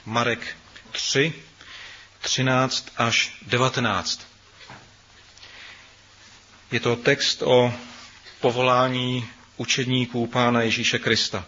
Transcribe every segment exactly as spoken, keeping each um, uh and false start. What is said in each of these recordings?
Marek tři, třináct až devatenáct. Je to text o povolání učedníků Pána Ježíše Krista.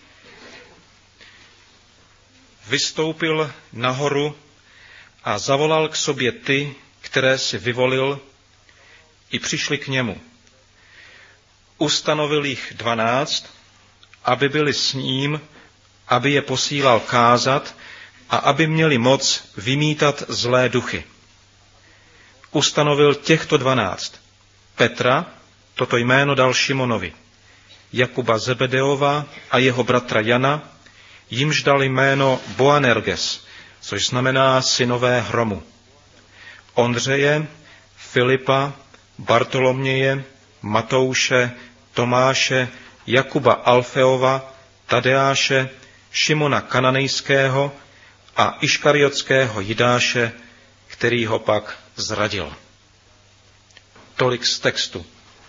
Vystoupil nahoru a zavolal k sobě ty, které si vyvolil, i přišli k němu. Ustanovil jich dvanáct, aby byli s ním, aby je posílal kázat a aby měli moc vymítat zlé duchy. Ustanovil těchto dvanáct. Petra, toto jméno dal Šimonovi, Jakuba Zebedeova a jeho bratra Jana, jimž dal jméno Boanerges, což znamená synové hromu. Ondřeje, Filipa, Bartoloměje, Matouše, Tomáše, Jakuba Alfeova, Tadeáše, Šimona Kananejského a Iškariotského Jidáše, který ho pak zradil. Tolik z textu.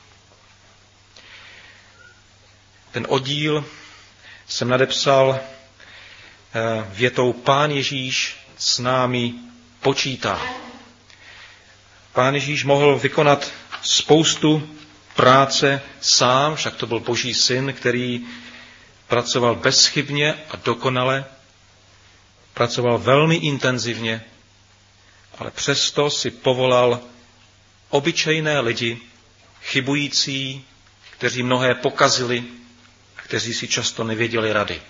Ten oddíl jsem nadepsal větou Pán Ježíš s námi počítá. Pán Ježíš mohl vykonat spoustu práce sám, však to byl Boží syn, který pracoval bezchybně a dokonale, pracoval velmi intenzivně, ale přesto si povolal obyčejné lidi, chybující, kteří mnohé pokazili a kteří si často nevěděli rady.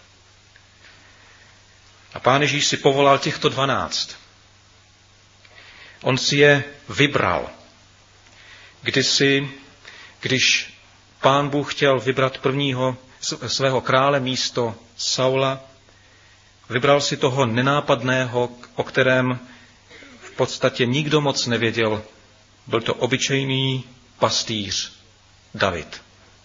A Pán Ježíš si povolal těchto dvanáct. On si je vybral. Kdysi, když Pán Bůh chtěl vybrat prvního svého krále místo Saula, vybral si toho nenápadného, o kterém v podstatě nikdo moc nevěděl. Byl to obyčejný pastýř David.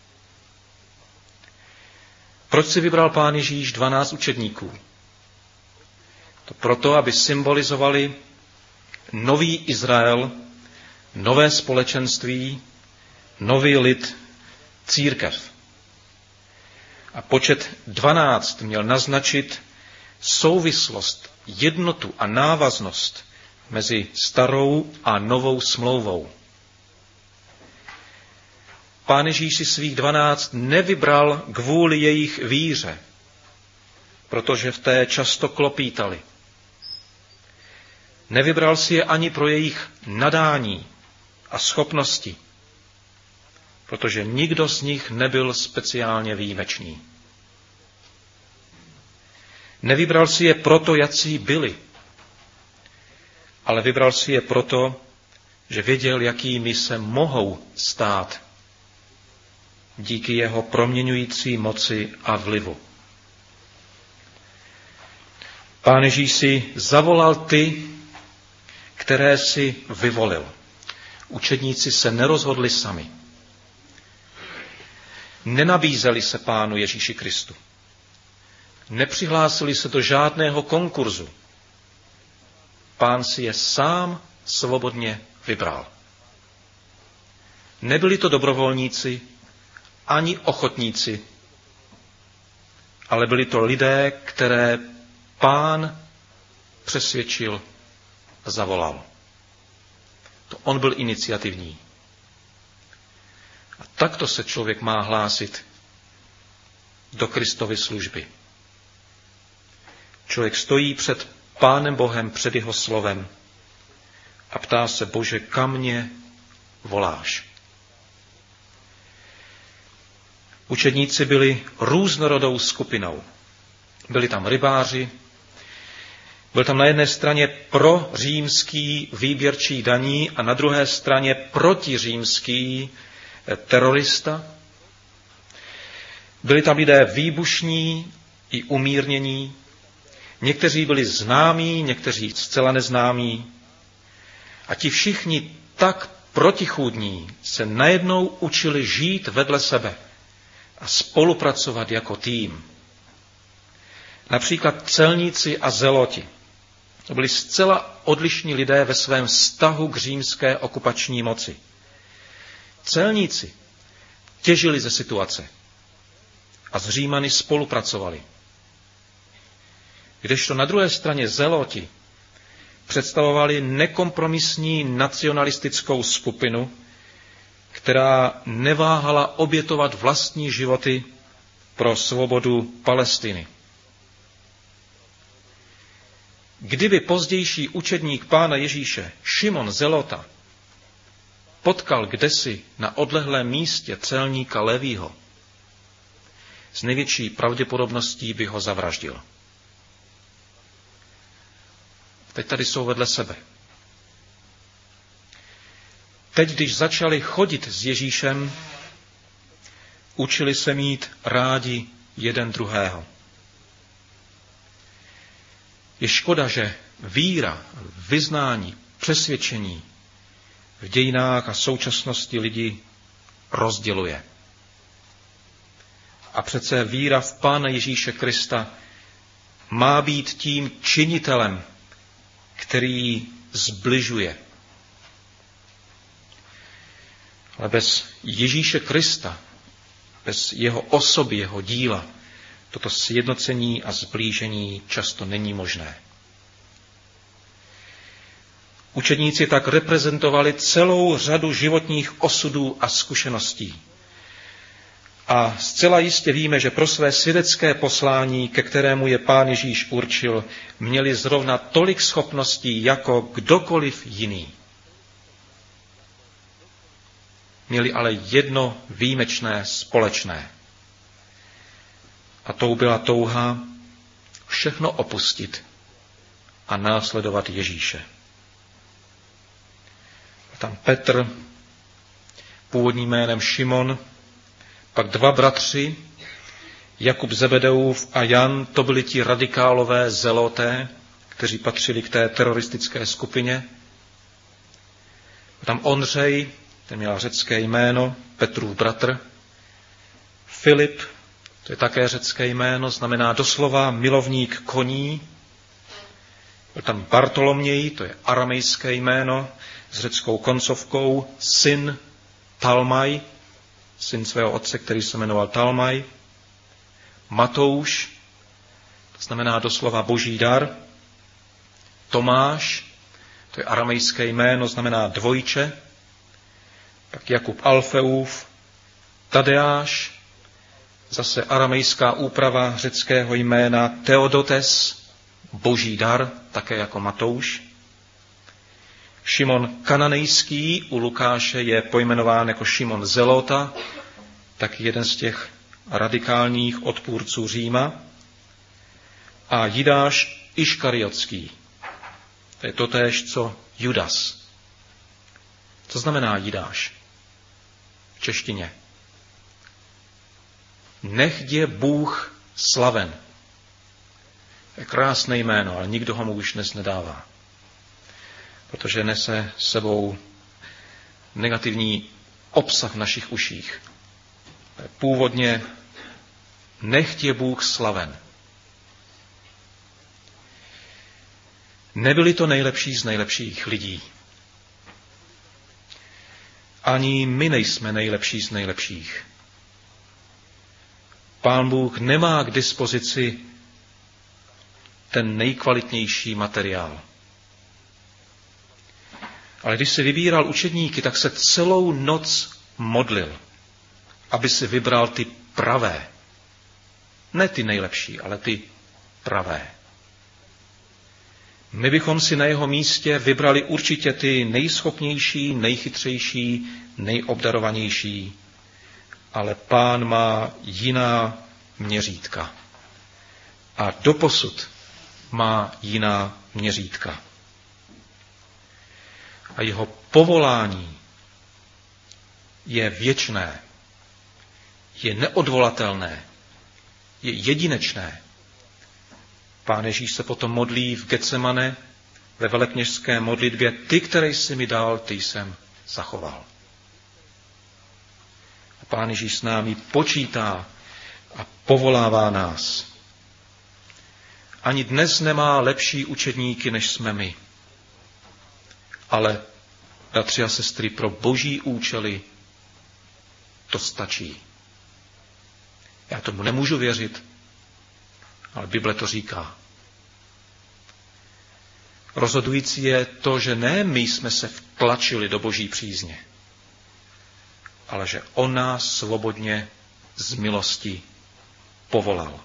Proč si vybral Pán Ježíš dvanáct učedníků? To proto, aby symbolizovali nový Izrael, nové společenství, nový lid, církev. A počet dvanáct měl naznačit souvislost, jednotu a návaznost mezi starou a novou smlouvou. Pán Ježíš si svých dvanáct nevybral kvůli jejich víře, protože v té často klopítali. Nevybral si je ani pro jejich nadání a schopnosti, protože nikdo z nich nebyl speciálně výjimečný. Nevybral si je proto, jací byli, ale vybral si je proto, že věděl, jakými se mohou stát díky jeho proměňující moci a vlivu. Pán Ježíš si zavolal ty, které si vyvolil. Učedníci se nerozhodli sami. Nenabízeli se Pánu Ježíši Kristu. Nepřihlásili se do žádného konkurzu. Pán si je sám svobodně vybral. Nebyli to dobrovolníci, ani ochotníci, ale byli to lidé, které Pán přesvědčil a zavolal. To on byl iniciativní. A takto se člověk má hlásit do Kristovy služby. Člověk stojí před Pánem Bohem, před jeho slovem a ptá se: Bože, kam mě voláš? Učedníci byli různorodou skupinou. Byli tam rybáři, byl tam na jedné straně prořímský výběrčí daní a na druhé straně protiřímský terorista. Byli tam lidé výbušní i umírnění. Někteří byli známí, někteří zcela neznámí. A ti všichni tak protichůdní se najednou učili žít vedle sebe a spolupracovat jako tým. Například celníci a zeloti. To byli zcela odlišní lidé ve svém vztahu k římské okupační moci. Celníci těžili ze situace a s Římany spolupracovali. Kdežto na druhé straně zeloti představovali nekompromisní nacionalistickou skupinu, která neváhala obětovat vlastní životy pro svobodu Palestiny. Kdyby pozdější učedník Pána Ježíše, Šimon Zelota, potkal kdesi na odlehlém místě celníka Levího, s největší pravděpodobností by ho zavraždil. Teď tady jsou vedle sebe. Teď, když začali chodit s Ježíšem, učili se mít rádi jeden druhého. Je škoda, že víra, vyznání, přesvědčení v dějinách a současnosti lidi rozděluje. A přece víra v Pána Ježíše Krista má být tím činitelem, který zbližuje. Ale bez Ježíše Krista, bez jeho osoby, jeho díla, toto sjednocení a zblížení často není možné. Učedníci tak reprezentovali celou řadu životních osudů a zkušeností. A zcela jistě víme, že pro své svědecké poslání, ke kterému je Pán Ježíš určil, měli zrovna tolik schopností jako kdokoliv jiný. Měli ale jedno výjimečné společné. A tou byla touha všechno opustit a následovat Ježíše. A tam Petr, původním jménem Šimon, pak dva bratři, Jakub Zebedeův a Jan, to byli ti radikálové zeloté, kteří patřili k té teroristické skupině. A tam Ondřej, ten měl řecké jméno, Petrův bratr. Filip, to je také řecké jméno, znamená doslova milovník koní. Byl tam Bartoloměj, to je aramejské jméno, s řeckou koncovkou, syn Talmaj, syn svého otce, který se jmenoval Talmaj. Matouš, to znamená doslova boží dar. Tomáš, to je aramejské jméno, znamená dvojče. Pak Jakub Alfeův, Tadeáš, zase aramejská úprava řeckého jména Theodotes, boží dar, také jako Matouš. Šimon Kananejský, u Lukáše je pojmenován jako Šimon Zelota, tak jeden z těch radikálních odpůrců Říma. A Jidáš Iškariotský, to je totéž, co Judas. Co znamená Jidáš v češtině? Nechť je Bůh slaven. To je krásné jméno, ale nikdo ho mu už dnes nedává. Protože nese sebou negativní obsah v našich uších. Původně nechť je Bůh slaven. Nebyli to nejlepší z nejlepších lidí. Ani my nejsme nejlepší z nejlepších. Pán Bůh nemá k dispozici ten nejkvalitnější materiál. Ale když si vybíral učedníky, tak se celou noc modlil, aby si vybral ty pravé. Ne ty nejlepší, ale ty pravé. My bychom si na jeho místě vybrali určitě ty nejschopnější, nejchytřejší, nejobdarovanější, ale Pán má jiná měřítka. A doposud má jiná měřítka. A jeho povolání je věčné, je neodvolatelné, je jedinečné. Pán Ježíš se potom modlí v Getsemane ve velekněžské modlitbě: ty, které jsi mi dal, ty jsem zachoval. A Pán Ježíš s námi počítá a povolává nás. Ani dnes nemá lepší učedníky, než jsme my. Ale, bratři a sestry, pro boží účely to stačí. Já tomu nemůžu věřit, ale Bible to říká. Rozhodující je to, že ne my jsme se vtlačili do Boží přízně, ale že on nás svobodně z milosti povolal.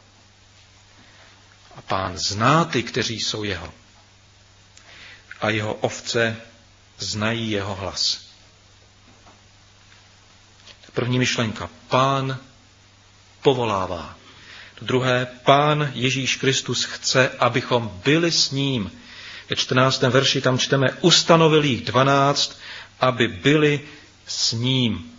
A Pán zná ty, kteří jsou jeho. A jeho ovce znají jeho hlas. První myšlenka. Pán povolává. Druhé. Pán Ježíš Kristus chce, abychom byli s ním. Ve čtrnáctém verši tam čteme, ustanovil jich dvanáct, aby byli s ním.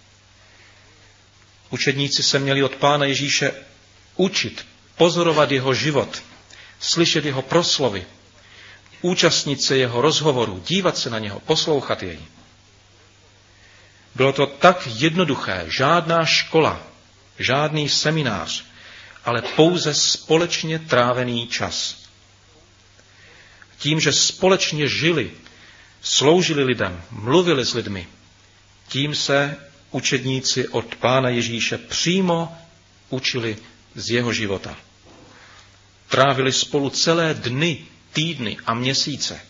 Učedníci se měli od Pána Ježíše učit, pozorovat jeho život, slyšet jeho proslovy, účastnit se jeho rozhovorů, dívat se na něho, poslouchat jej. Bylo to tak jednoduché, žádná škola, žádný seminář, ale pouze společně trávený čas. Tím, že společně žili, sloužili lidem, mluvili s lidmi, tím se učedníci od Pána Ježíše přímo učili z jeho života. Trávili spolu celé dny, týdny a měsíce.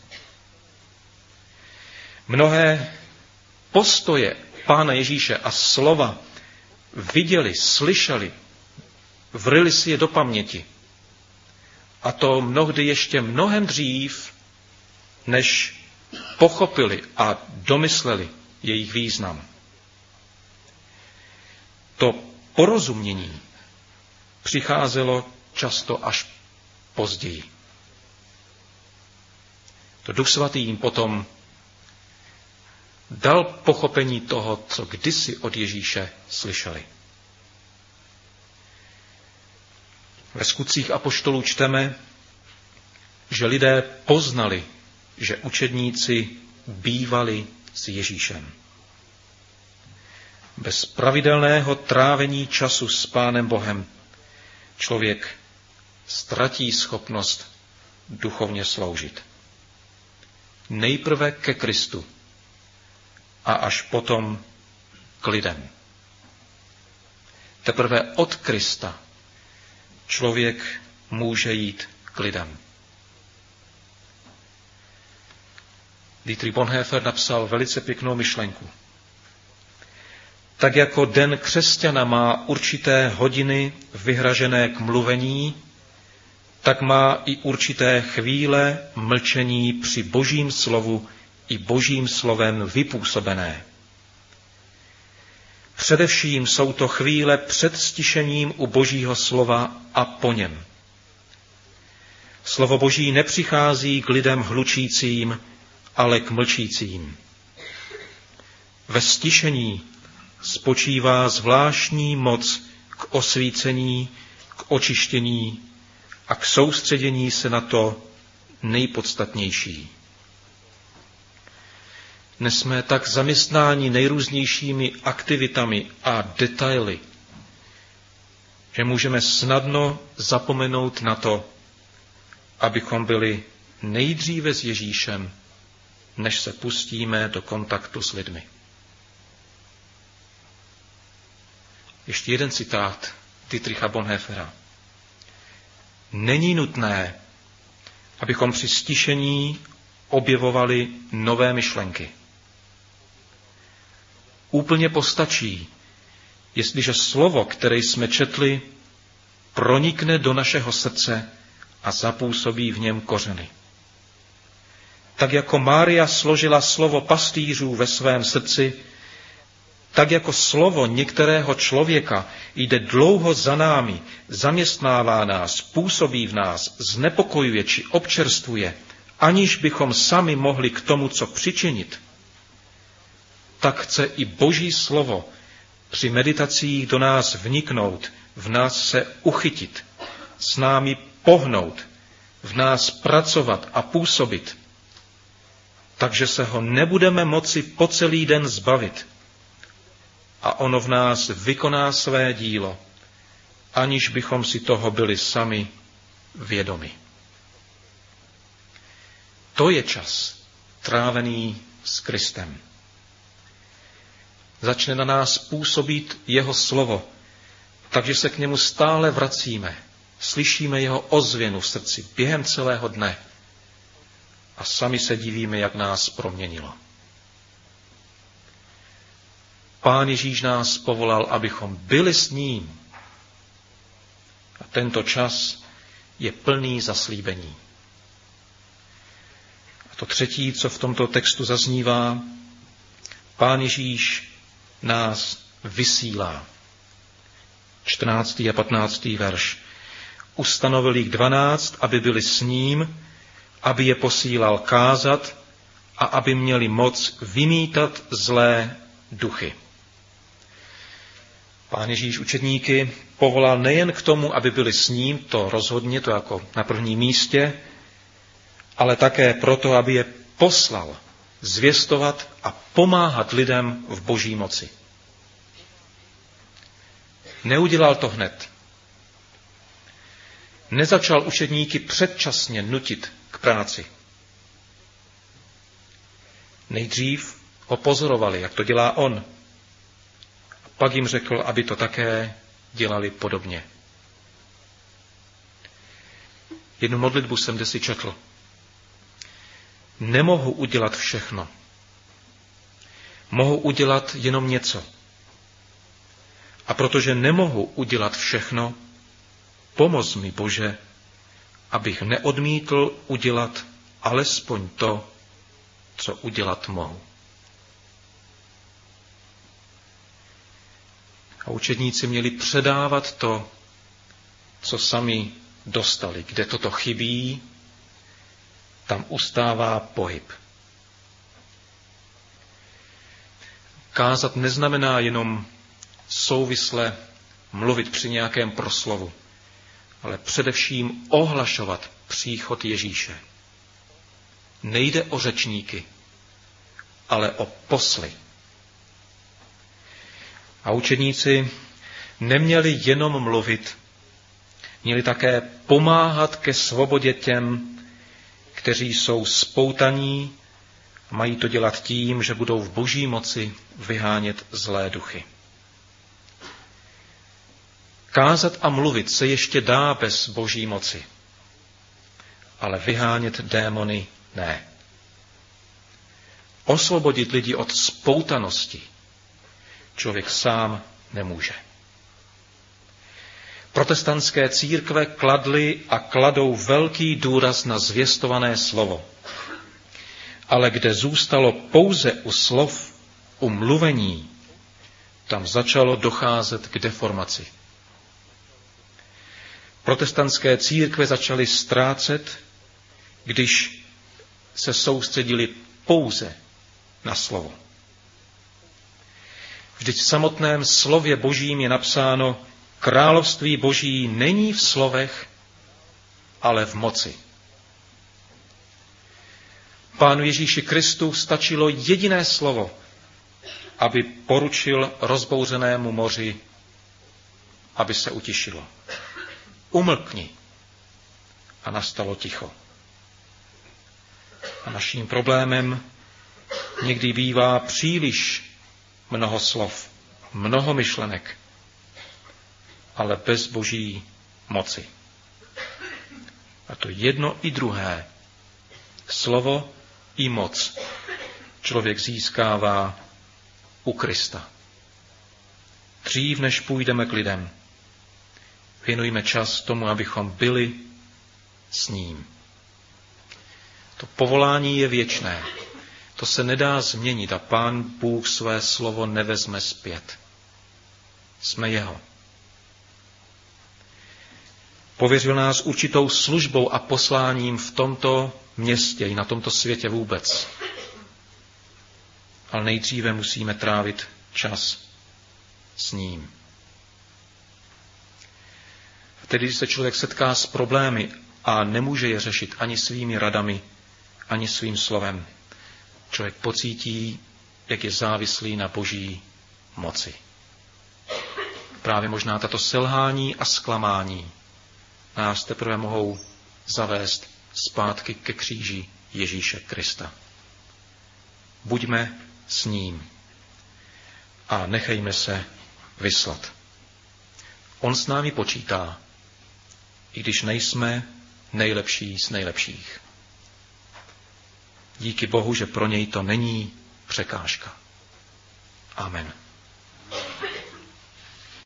Mnohé postoje Pána Ježíše a slova viděli, slyšeli, vryli si je do paměti. A to mnohdy ještě mnohem dřív, než pochopili a domysleli jejich význam. To porozumění přicházelo často až později. To Duch Svatý jim potom dal pochopení toho, co kdysi od Ježíše slyšeli. Ve Skutcích apoštolů čteme, že lidé poznali, že učedníci bývali s Ježíšem. Bez pravidelného trávení času s Pánem Bohem člověk ztratí schopnost duchovně sloužit. Nejprve ke Kristu a až potom k lidem. Teprve od Krista člověk může jít k lidem. Dietrich Bonhoeffer napsal velice pěknou myšlenku. Tak jako den křesťana má určité hodiny vyhražené k mluvení, tak má i určité chvíle mlčení při Božím slovu i Božím slovem vypůsobené. Především jsou to chvíle před stišením u Božího slova a po něm. Slovo Boží nepřichází k lidem hlučícím, ale k mlčícím. Ve stišení spočívá zvláštní moc k osvícení, k očištění a k soustředění se na to nejpodstatnější. Dnes jsme tak zaměstnáni nejrůznějšími aktivitami a detaily, že můžeme snadno zapomenout na to, abychom byli nejdříve s Ježíšem, než se pustíme do kontaktu s lidmi. Ještě jeden citát Dietricha Bonhoeffera. Není nutné, abychom při stišení objevovali nové myšlenky. Úplně postačí, jestliže slovo, které jsme četli, pronikne do našeho srdce a zapůsobí v něm kořeny. Tak jako Mária složila slovo pastýřů ve svém srdci, tak jako slovo některého člověka jde dlouho za námi, zaměstnává nás, působí v nás, znepokojuje či občerstvuje, aniž bychom sami mohli k tomu, co přičinit, tak chce i Boží slovo při meditacích do nás vniknout, v nás se uchytit, s námi pohnout, v nás pracovat a působit, takže se ho nebudeme moci po celý den zbavit. A ono v nás vykoná své dílo, aniž bychom si toho byli sami vědomi. To je čas trávený s Kristem. Začne na nás působit jeho slovo, takže se k němu stále vracíme, slyšíme jeho ozvěnu v srdci během celého dne. a sami se divíme, jak nás proměnilo. Pán Ježíš nás povolal, abychom byli s ním. A tento čas je plný zaslíbení. A to třetí, co v tomto textu zaznívá, Pán Ježíš nás vysílá. čtrnáctý a patnáctý verš. Ustanovil jich dvanáct, aby byli s ním, aby je posílal kázat a aby měli moc vymítat zlé duchy. Pán Ježíš učedníky povolal nejen k tomu, aby byli s ním, to rozhodně, to jako na prvním místě, ale také proto, aby je poslal zvěstovat a pomáhat lidem v boží moci. Neudělal to hned. Nezačal učedníky předčasně nutit k práci. Nejdřív ho pozorovali, jak to dělá on. A pak jim řekl, aby to také dělali podobně. Jednu modlitbu jsem desi četl. Nemohu udělat všechno. Mohu udělat jenom něco. A protože nemohu udělat všechno, pomoz mi, Bože, abych neodmítl udělat alespoň to, co udělat mohu. A učedníci měli předávat to, co sami dostali. Kde toto chybí, tam ustává pohyb. Kázat neznamená jenom souvisle mluvit při nějakém proslovu, ale především ohlašovat příchod Ježíše. Nejde o řečníky, ale o posly. A učedníci neměli jenom mluvit, měli také pomáhat ke svobodě těm, kteří jsou spoutaní a mají to dělat tím, že budou v boží moci vyhánět zlé duchy. Kázat a mluvit se ještě dá bez boží moci, ale vyhánět démony ne. Osvobodit lidi od spoutanosti člověk sám nemůže. Protestantské církve kladly a kladou velký důraz na zvěstované slovo. Ale kde zůstalo pouze u slov, u mluvení, tam začalo docházet k deformaci. Protestantské církve začaly ztrácet, když se soustředili pouze na slovo. Vždyť v samotném slově Božím je napsáno, království Boží není v slovech, ale v moci. Pánu Ježíši Kristu stačilo jediné slovo, aby poručil rozbouřenému moři, aby se utišilo. Umlkni. A nastalo ticho. A naším problémem někdy bývá příliš mnoho slov, mnoho myšlenek, ale bez boží moci. A to jedno i druhé, slovo i moc, člověk získává u Krista. Dřív, než půjdeme k lidem, věnujme čas tomu, abychom byli s ním. To povolání je věčné. To se nedá změnit a Pán Bůh své slovo nevezme zpět. Jsme jeho. Pověřil nás určitou službou a posláním v tomto městě i na tomto světě vůbec. Ale nejdříve musíme trávit čas s ním. Tedy, když se člověk setká s problémy a nemůže je řešit ani svými radami, ani svým slovem, člověk pocítí, jak je závislý na boží moci. Právě možná tato selhání a zklamání nás teprve mohou zavést zpátky ke kříži Ježíše Krista. Buďme s ním a nechejme se vyslat. On s námi počítá, i když nejsme nejlepší z nejlepších. Díky Bohu, že pro něj to není překážka. Amen.